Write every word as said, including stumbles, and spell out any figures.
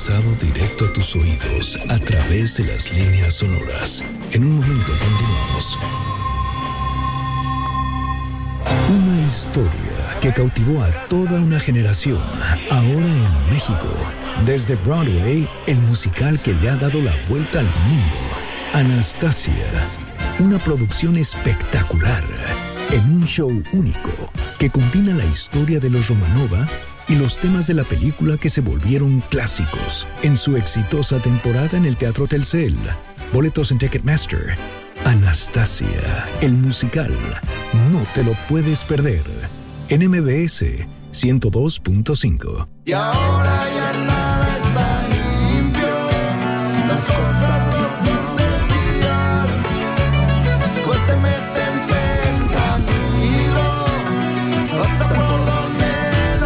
lanzado directo a tus oídos a través de las líneas sonoras. En un momento continuamos. Una historia que cautivó a toda una generación, ahora en México. Desde Broadway, el musical que le ha dado la vuelta al mundo. Anastasia, una producción espectacular, en un show único que combina la historia de los Romanova y los temas de la película que se volvieron clásicos en su exitosa temporada en el Teatro Telcel. Boletos en Ticketmaster. Anastasia, el musical. No te lo puedes perder. En M B S ciento dos punto cinco. Y ahora ya nada está limpio, las cosas